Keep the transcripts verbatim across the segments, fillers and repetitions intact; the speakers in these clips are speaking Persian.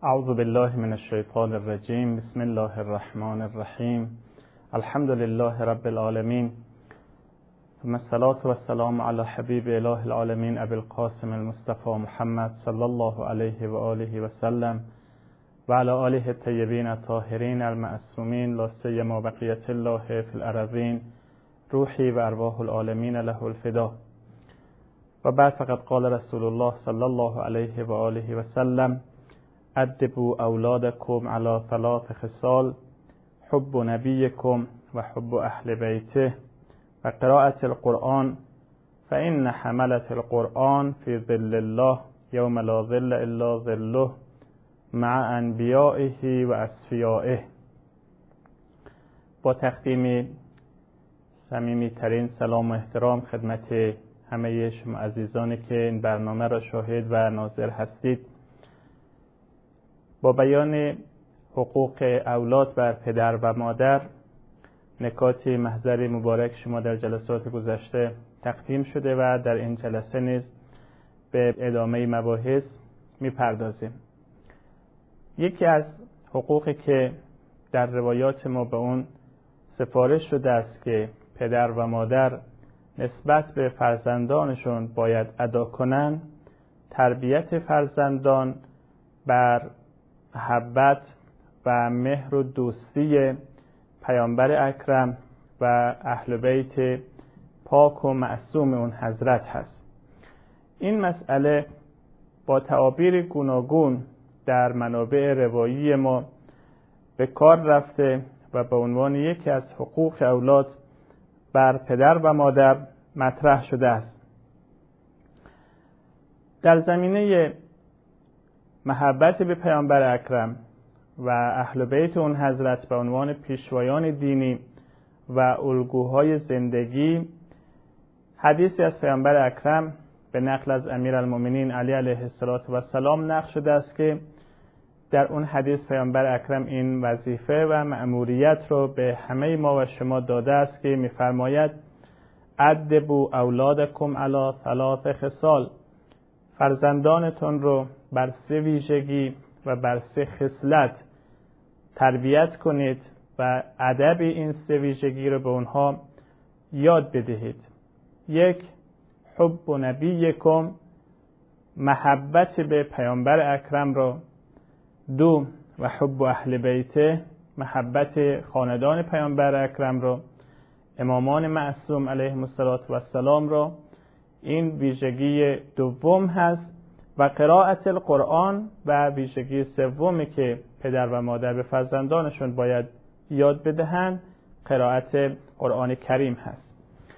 اعوذ بالله من الشیطان الرجیم. بسم الله الرحمن الرحیم. الحمد لله رب العالمین. ثم الصلاة والسلام علی حبیب اله العالمین ابی القاسم المصطفى محمد صلی الله علیه و آله و سلم و علی آله الطیبین الطاهرین المعصومین لا سیما بقیة الله فی الارضین روحی و ارواح العالمین له الفدا. و بعد فقد قال رسول الله صلی الله علیه و آله و سلم: ادبوا اولادکم علی ثلاث خصال: حب نبیکم و حب اهل بیته و قراءة القرآن، فإن حملة القرآن في ظل الله یوم لا ظل الا ظله مع انبیائه و اصفیائه. با تقدیم صمیمی ترین سلام و احترام خدمت همه شما عزیزانی که این برنامه را شاهد و ناظر هستید، با بیان حقوق اولاد بر پدر و مادر نکات محضر مبارک شما در جلسات گذشته تقدیم شده و در این جلسه نیز به ادامه مباحث میپردازیم. یکی از حقوقی که در روایات ما به اون سفارش شده است که پدر و مادر نسبت به فرزندانشون باید ادا کنند، تربیت فرزندان بر محبت و مهر و دوستی پیامبر اکرم و اهل بیت پاک و معصوم اون حضرت هست. این مسئله با تعابیر گوناگون در منابع روایی ما به کار رفته و به عنوان یکی از حقوق اولاد بر پدر و مادر مطرح شده است. در زمینه محبت به پیامبر اکرم و اهل بیت اون حضرت به عنوان پیشوایان دینی و الگوهای زندگی، حدیثی از پیامبر اکرم به نقل از امیرالمؤمنین علی علیه السلام نقل شده است که در اون حدیث پیامبر اکرم این وظیفه و مأموریت رو به همه ما و شما داده است که می‌فرماید: ادبوا اولادکم علی ثلاث خصال: فرزندانتون رو بر سه ویژگی و بر سه خصلت تربیت کنید و ادب این سه ویژگی رو به اونها یاد بدهید. یک، حب نبیکم: محبت به پیامبر اکرم را. دو، و حب اهل بیته: محبت خاندان پیامبر اکرم را، امامان معصوم علیهم السلام را. این ویژگی دوم هست. و قراءة القرآن و ویژگی سومی که پدر و مادر به فرزندانشون باید یاد بدهند، قرائت قرآن کریم هست.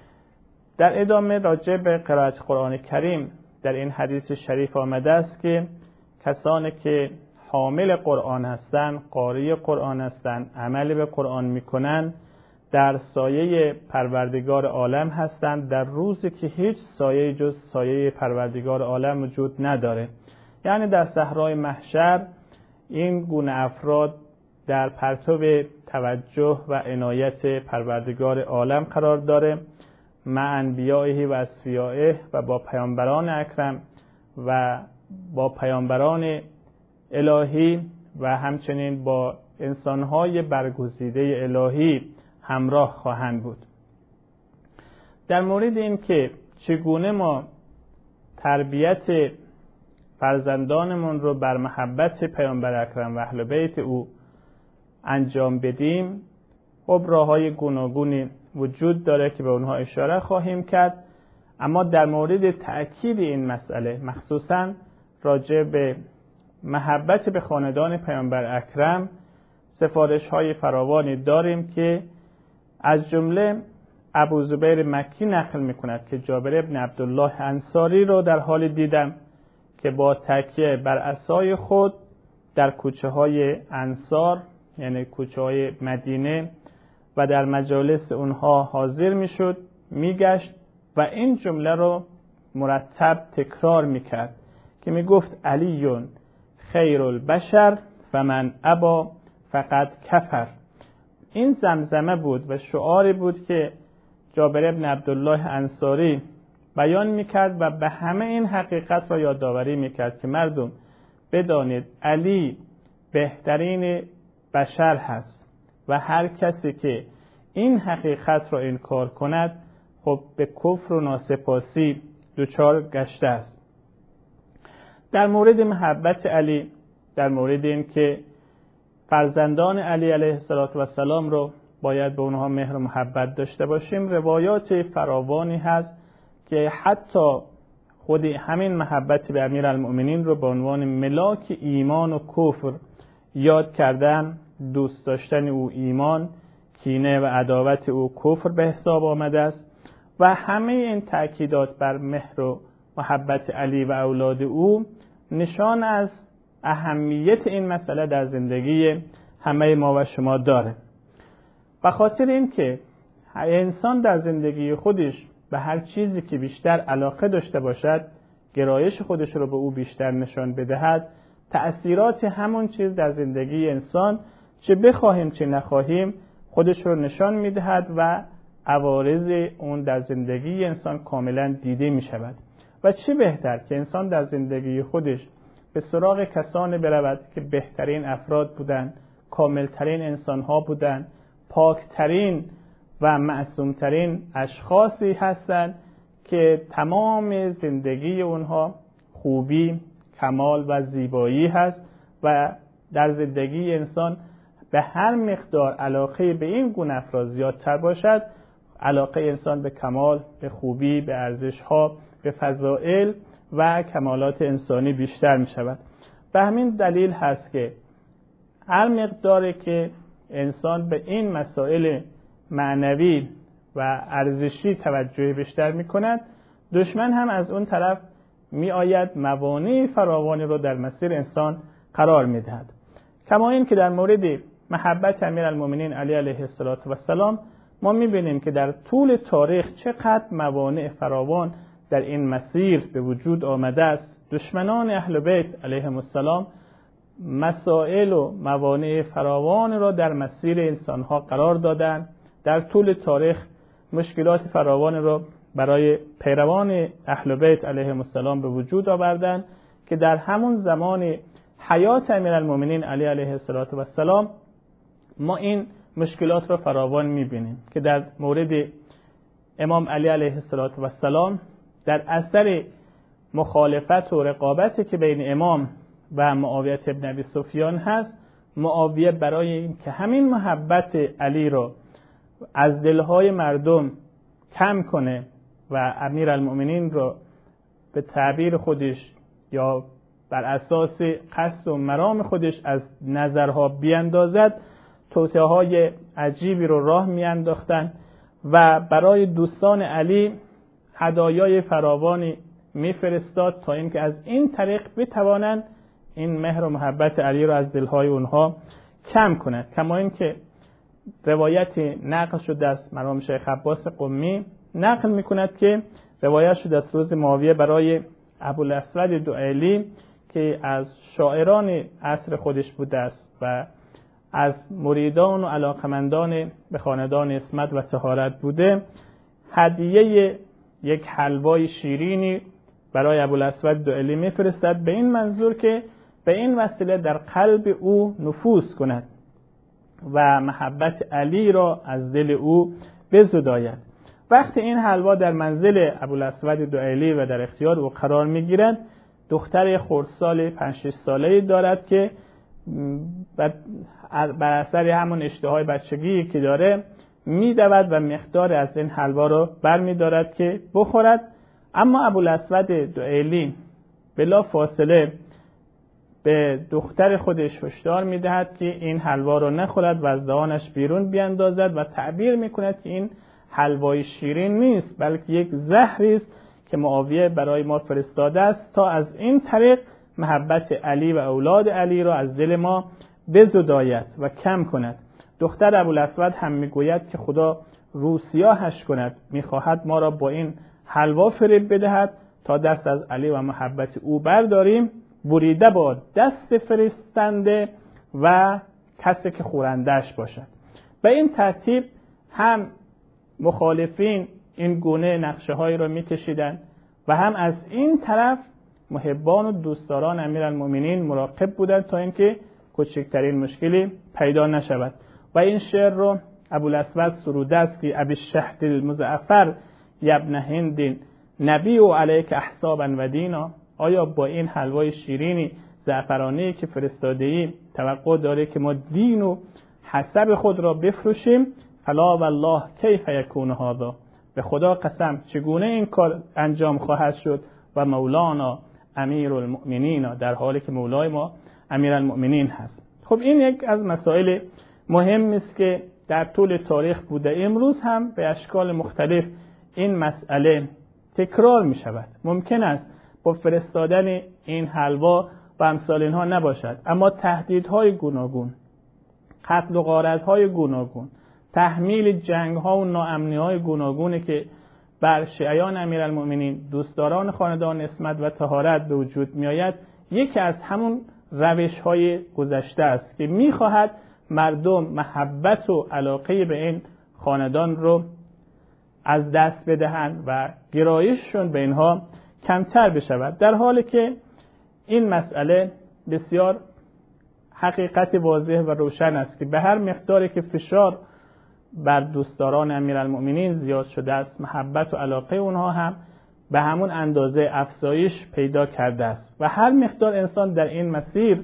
در ادامه راجع به قرائت قرآن کریم در این حدیث شریف آمده است که کسانی که حامل قرآن هستند، قاری قرآن هستند، عمل به قرآن میکنند، در سایه پروردگار عالم هستند، در روزی که هیچ سایه جز سایه پروردگار عالم وجود نداره. یعنی در صحرای محشر این گونه افراد در پرتو توجه و عنایت پروردگار عالم قرار داره، مع انبیائه و اصفیائه، و با پیامبران اکرم و با پیامبران الهی و همچنین با انسانهای برگزیده الهی همراه خواهند بود. در مورد این که چگونه ما تربیت فرزندانمون رو بر محبت پیامبر اکرم و اهل بیت او انجام بدیم، خب راه‌های گوناگونی وجود داره که به اونها اشاره خواهیم کرد. اما در مورد تأکید این مسئله، مخصوصاً راجع به محبت به خاندان پیامبر اکرم، سفارش‌های فراوانی داریم که از جمله ابو زبیر مکی نقل می‌کند که جابر ابن عبدالله انصاری رو در حال دیدم که با تکیه بر عصای خود در کوچه‌های انصار، یعنی کوچه‌های مدینه، و در مجالس اونها حاضر میشد، میگشت و این جمله رو مرتب تکرار میکرد که میگفت: علیون خیر البشر و من ابا فقط کفر. این زمزمه بود و شعاری بود که جابر ابن عبدالله انصاری بیان میکرد و به همه این حقیقت را یادآوری میکرد که مردم بدانید علی بهترین بشر هست و هر کسی که این حقیقت را انکار کند خب به کفر و ناسپاسی دچار گشته است. در مورد محبت علی، در مورد این که فرزندان علی علیه السلام رو باید به اونها مهر و محبت داشته باشیم، روایات فراوانی هست که حتی خود همین محبت به امیرالمؤمنین رو به عنوان ملاک ایمان و کفر یاد کردن. دوست داشتن او ایمان، کینه و عداوت او کفر به حساب آمده است و همه این تأکیدات بر مهر و محبت علی و اولاد او نشان از اهمیت این مسئله در زندگی همه ما و شما داره. به خاطر این که انسان در زندگی خودش به هر چیزی که بیشتر علاقه داشته باشد، گرایش خودش رو به او بیشتر نشان بدهد، تأثیرات همون چیز در زندگی انسان چه بخواهیم چه نخواهیم خودش رو نشان میدهد و عوارض اون در زندگی انسان کاملا دیده می شود. و چه بهتر که انسان در زندگی خودش به سراغ کسانی برود که بهترین افراد بودند، کاملترین انسانها بودند، پاکترین و معصومترین اشخاصی هستند که تمام زندگی اونها خوبی، کمال و زیبایی هست و در زندگی انسان به هر مقدار علاقه به این گونه افراد زیادتر باشد، علاقه انسان به کمال، به خوبی، به ارزش‌ها، به فضائل و کمالات انسانی بیشتر می شود. به همین دلیل هست که هر مقداری که انسان به این مسائل معنوی و ارزشی توجه بیشتر می کند، دشمن هم از اون طرف می آید موانع فراوانی رو در مسیر انسان قرار می دهد. کما این که در مورد محبت امیرالمؤمنین علی علیه السلام ما می بینیم که در طول تاریخ چقدر موانع فراوان در این مسیر به وجود آمده است. دشمنان اهل بیت علیهم السلام مسائل و موانع فراوان را در مسیر انسانها قرار دادند. در طول تاریخ مشکلات فراوان را برای پیروان اهل بیت علیهم السلام به وجود آوردند که در همون زمان حیات امیرالمؤمنین علی علیه السلام ما این مشکلات را فراوان می‌بینیم که در مورد امام علی علیه السلام در اثر مخالفت و رقابتی که بین امام و معاویه ابن ابی سفیان هست، معاویه برای این که همین محبت علی را از دلهای مردم کم کنه و امیرالمؤمنین را به تعبیر خودش یا بر اساس قصد و مرام خودش از نظرها بیاندازد، توطئه‌های عجیبی رو راه میانداختن و برای دوستان علی هدایای فراوانی میفرستاد تا اینکه از این طریق بتوانند این مهر و محبت علی را از دلهای اونها کم کند. کما اینکه روایت نقل شده از مرحوم شیخ عباس قمی نقل میکند که روایت شده از روز معاویه برای ابوالاسود دؤیلی که از شاعران عصر خودش بوده است و از مریدان و علاقمندان به خاندان اسمت و طهارت بوده، هدیه یک حلوای شیرینی برای ابوالاسود دؤیلی میفرستد به این منظور که به این وسیله در قلب او نفوذ کند و محبت علی را از دل او بزداید. وقتی این حلوا در منزل ابوالاسود دؤیلی و در اختیار او قرار میگیرد، دختر خردسال پنج شش ساله‌ای دارد که بر اثر همون اشتهای بچگی که داره میدود و مقدار از این حلوا رو برمیدارد که بخورد. اما ابوالاسود دؤیلی بلا فاصله به دختر خودش هشدار میدهد که این حلوا رو نخورد و از دهانش بیرون بیاندازد و تعبیر میکند که این حلوای شیرین نیست بلکه یک زهری است که معاویه برای ما فرستاده است تا از این طریق محبت علی و اولاد علی را از دل ما بزداید و کم کند. دختر ابوالاسود هم میگوید که خدا روسیاهش کند، میخواهد ما را با این حلوا فریب بدهد تا دست از علی و محبت او برداریم، بریده با دست فرستنده و کسی که خورندش باشد. به این ترتیب هم مخالفین این گونه نقشه هایی را میکشیدند و هم از این طرف محبان و دوستداران امیرالمؤمنین مراقب بودند تا اینکه کوچکترین مشکلی پیدا نشود. و این شعر رو ابوالاسود سروده است که ابی الشهد المزعفر یبن هند نبی و علیک احسابا و دینا، آیا با این حلوای شیرینی زعفرانی که فرستاده‌ای توقع داره که ما دین و حسب خود را بفروشیم؟ فلا والله کیف یکون هذا، به خدا قسم چگونه این کار انجام خواهد شد و مولانا امیر المؤمنین، در حالی که مولای ما امیر المؤمنین هست. خب این یک از مسائل مهم است که در طول تاریخ بوده. امروز هم به اشکال مختلف این مسئله تکرار می شود. ممکن است با فرستادن این حلوا و امثال اینها نباشد، اما تهدیدهای گوناگون، قتل و غارتهای گوناگون، تحمیل جنگها و ناامنیهای گوناگونی که بر شیعیان امیرالمؤمنین دوستداران خاندان عصمت و طهارت به وجود می آید، یکی از همون روش‌های گذشته است که می‌خواهد مردم محبت و علاقه به این خاندان رو از دست بدهند و گرایششون به اینها کمتر بشود، در حالی که این مسئله بسیار حقیقت واضح و روشن است که به هر مقداری که فشار بر دوستداران امیرالمؤمنین زیاد شده است، محبت و علاقه اونها هم به همون اندازه افزایش پیدا کرده است و هر مقدار انسان در این مسیر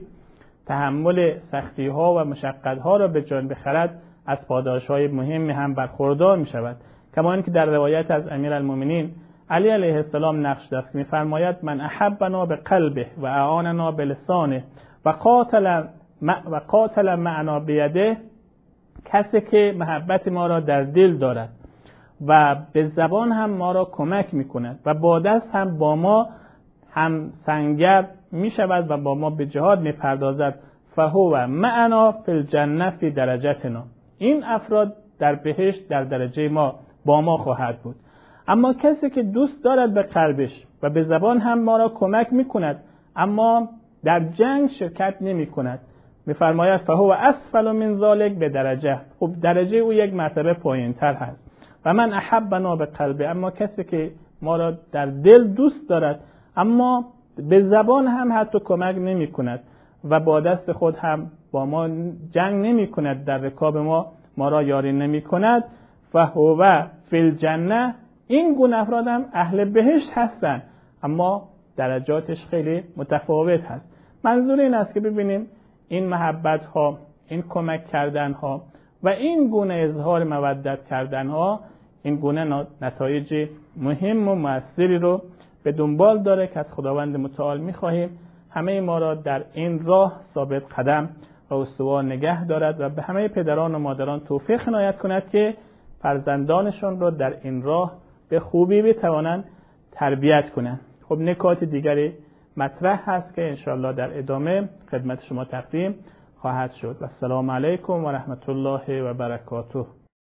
تحمل سختی ها و مشقت ها را به جان بخرد، از پاداش های مهمی هم برخوردار می شود. کما اینکه در روایت از امیرالمؤمنین علی علیه السلام نقش دست که می‌فرماید من احبنا به قلبه و اعاننا به لسانه و قاتل و قاتل معنا بیده، کسی که محبت ما را در دل دارد و به زبان هم ما را کمک می‌کند و با دست هم با ما هم سنگر می‌شود و با ما به جهاد می‌پردازد، فهو معنا فی الجنه فی درجتنا، این افراد در بهشت در درجه ما با ما خواهد بود. اما کسی که دوست دارد به قلبش و به زبان هم ما را کمک می‌کند اما در جنگ شرکت نمی‌کند، می‌فرماید فهو اسفل من ذلک به درجه، خب درجه او یک مرتبه پایین‌تر هست. و من احبنا به قلبه، اما کسی که ما را در دل دوست دارد اما به زبان هم حتی کمک نمی‌کند و با دست خود هم با ما جنگ نمی‌کند، در رکاب ما ما را یاری نمی‌کند، فهو فی الجنه، این گونه افراد هم اهل بهشت هستند اما درجاتش خیلی متفاوت هست. منظور این است که ببینیم این محبت ها، این کمک کردن ها و این گونه اظهار مودت کردن ها، این گونه نتایج مهم و مؤثری رو به دنبال داره که از خداوند متعال می‌خواهیم همه ما را در این راه ثابت قدم و استوار نگه دارد و به همه پدران و مادران توفیق عنایت کند که فرزندانشون رو در این راه به خوبی بتوانند تربیت کنند. خب نکات دیگری مطرح هست که انشاءالله در ادامه خدمت شما تقدیم خواهد شد. و السلام علیکم و رحمت الله و برکاته.